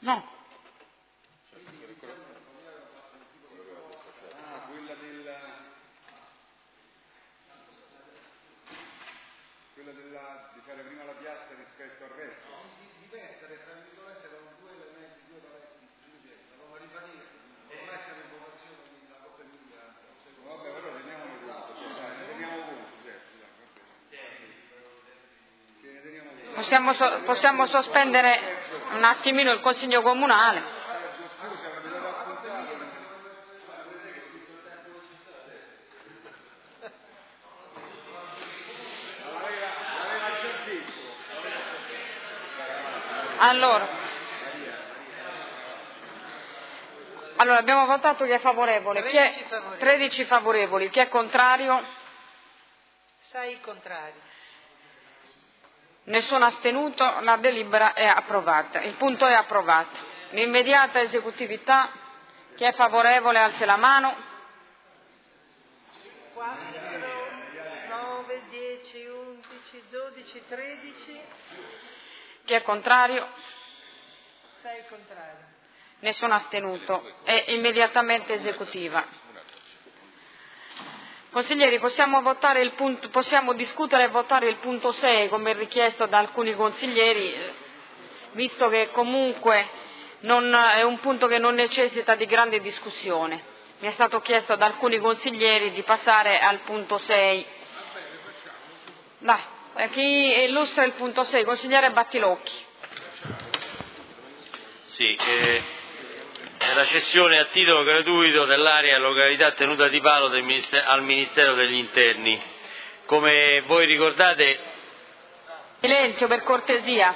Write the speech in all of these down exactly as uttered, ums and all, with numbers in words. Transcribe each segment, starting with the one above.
No. Ah, quella del... quella della... di fare prima la piazza rispetto al resto. Di, di mettere, tra virgolette, erano due elementi, due paletti distinti, devono rimanere, non lasciare informazioni nella Coppa Emilia. Vabbè, però teniamone conto, ne teniamo conto, certo. Ne teniamo conto. Possiamo, so, possiamo sospendere un attimino il Consiglio Comunale. Allora, allora abbiamo votato chi è favorevole, chi è tredici favorevoli, chi è contrario? sei contrari. Nessuno astenuto, la delibera è approvata, il punto è approvato. L'immediata esecutività, chi è favorevole alzi la mano. quattro, nove, dieci, undici, dodici, tredici. Chi è contrario? sei contrari. Nessuno astenuto, è immediatamente esecutiva. Consiglieri, possiamo, votare il punto, possiamo discutere e votare il punto sei come richiesto da alcuni consiglieri, visto che comunque non, è un punto che non necessita di grande discussione. Mi è stato chiesto da alcuni consiglieri di passare al punto sei. Dai, chi illustra il punto sei? Consigliere Battilocchi. Sì, eh, è la cessione a titolo gratuito dell'area località tenuta di palo del ministero, al Ministero degli Interni. Come voi ricordate... Silenzio per cortesia.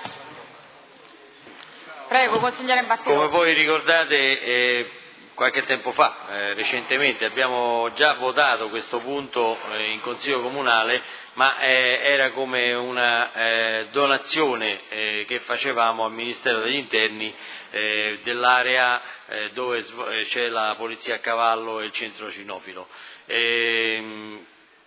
Prego, consigliere Battilocchi. Come voi ricordate, eh, qualche tempo fa, eh, recentemente, abbiamo già votato questo punto eh, in Consiglio Comunale, ma eh, era come una eh, donazione eh, che facevamo al Ministero degli Interni eh, dell'area eh, dove sv- c'è la polizia a cavallo e il centro cinofilo. E,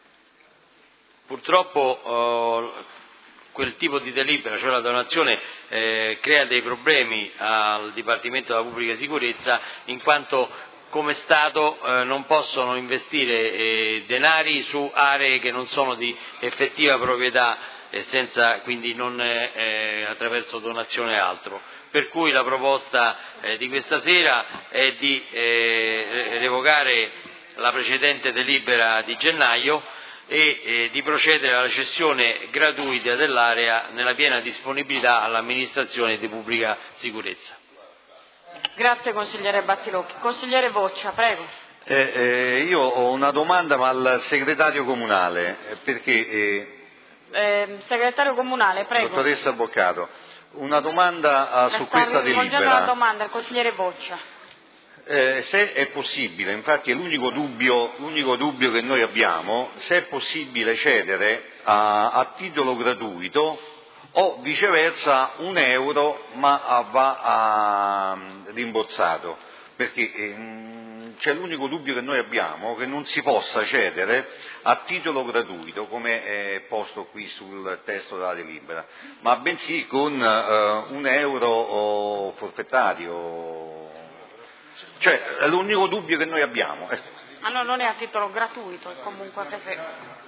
purtroppo eh, quel tipo di delibera, cioè la donazione, eh, crea dei problemi al Dipartimento della Pubblica Sicurezza, in quanto come Stato eh, non possono investire eh, denari su aree che non sono di effettiva proprietà, eh, senza, quindi non eh, attraverso donazione e altro. Per cui la proposta eh, di questa sera è di eh, revocare la precedente delibera di gennaio e eh, di procedere alla cessione gratuita dell'area nella piena disponibilità all'amministrazione di pubblica sicurezza. Grazie consigliere Battilocchi. Consigliere Boccia, prego. Eh, eh, io ho una domanda ma al segretario comunale, eh, perché... Eh, eh, segretario comunale, prego. Dottoressa Boccato, una domanda uh, su questa delibera. La domanda al consigliere Boccia. Eh, se è possibile, infatti è l'unico dubbio, l'unico dubbio che noi abbiamo, se è possibile cedere a, a titolo gratuito o viceversa un euro ma va a, rimborsato, perché eh, c'è l'unico dubbio che noi abbiamo, che non si possa cedere a titolo gratuito come è posto qui sul testo della delibera, ma bensì con eh, un euro forfettario. Cioè, è l'unico dubbio che noi abbiamo. Eh. Ah no, non è a titolo gratuito, è comunque anche se...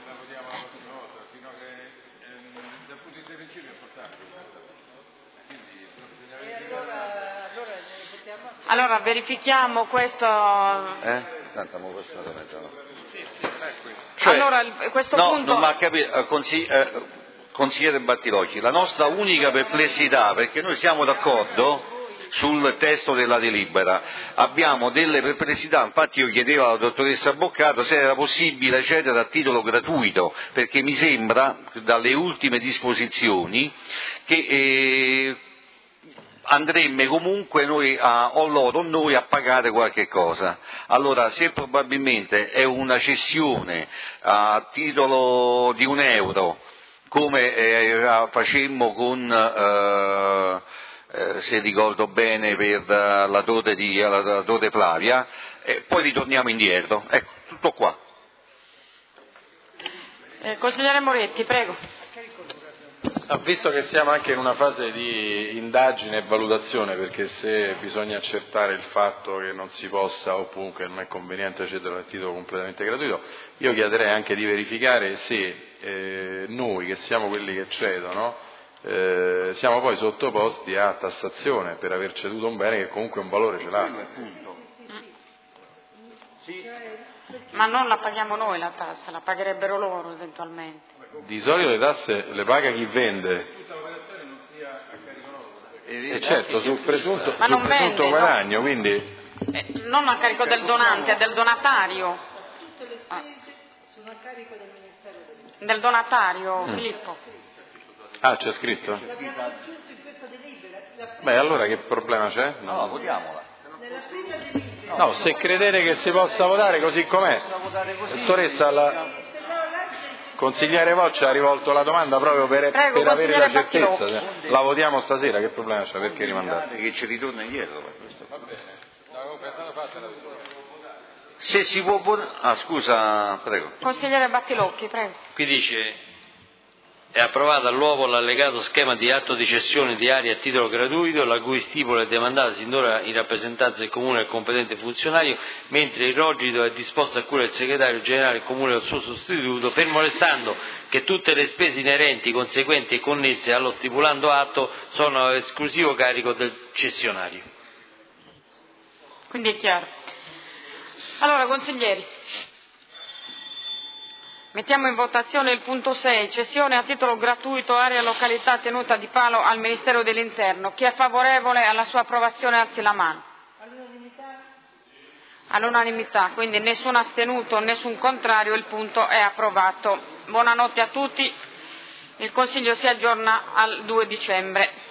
Allora verifichiamo questo... Eh? Tanto, mo questo non so. Cioè, allora, questo no, punto... non mi ha capito, consigli- eh, consigliere Battilocchi, la nostra unica perplessità, perché noi siamo d'accordo sul testo della delibera, abbiamo delle perplessità, infatti io chiedevo alla dottoressa Boccato se era possibile cedere a titolo gratuito, perché mi sembra, dalle ultime disposizioni, che eh, andremmo comunque noi a, o loro o noi a pagare qualche cosa. Allora, se probabilmente è una cessione a titolo di un euro, come eh, facemmo con... Eh, Eh, se ricordo bene per uh, la torre di la, la torre Flavia, e poi ritorniamo indietro. Ecco, tutto qua. Eh, consigliere Moretti, prego. Visto che siamo anche in una fase di indagine e valutazione, perché se bisogna accertare il fatto che non si possa o comunque non è conveniente cedere al titolo completamente gratuito, io chiederei anche di verificare se eh, noi, che siamo quelli che cedono, eh, siamo poi sottoposti a tassazione per aver ceduto un bene che comunque un valore ce l'ha. Ma non la paghiamo noi la tassa, la pagherebbero loro eventualmente. Di solito le tasse le paga chi vende. E certo, sul presunto, Ma sul non presunto vende, guadagno, no? quindi... Eh, non a carico del donante, è del donatario. Tutte le spese sono a carico del Ministero dell'Interno. Del donatario, Mm. Filippo. Ah, c'è scritto? L'abbiamo aggiunto in questa delibera. La prima- Beh, allora che problema c'è? No, no, votiamola. Nella prima delibera. No, se credete che si possa votare così com'è. Dottoressa, la Se no legge il consigliere Voccia ha rivolto la domanda proprio per, Prego, per avere la consigliere certezza. Bacchilocchi. La votiamo stasera, che problema c'è? Perché rimandate? Che ci ritorna indietro per questo. Se si può votare... Ah, scusa, prego. Consigliere Battilocchi, prego. Qui dice: è approvato all'uovo l'allegato schema di atto di cessione di aree a titolo gratuito, la cui stipula è demandata sin d'ora in rappresentanza del Comune al competente funzionario, mentre il rogito è disposto a cura del segretario generale del Comune o del suo sostituto, fermo restando che tutte le spese inerenti, conseguenti e connesse allo stipulando atto sono a esclusivo carico del cessionario. Quindi è chiaro. Allora, consiglieri, mettiamo in votazione il punto sei, cessione a titolo gratuito area località tenuta di Palo al Ministero dell'Interno. Chi è favorevole alla sua approvazione alzi la mano. all'unanimità. All'unanimità, quindi nessun astenuto, nessun contrario, il punto è approvato. Buonanotte a tutti, il Consiglio si aggiorna al due dicembre.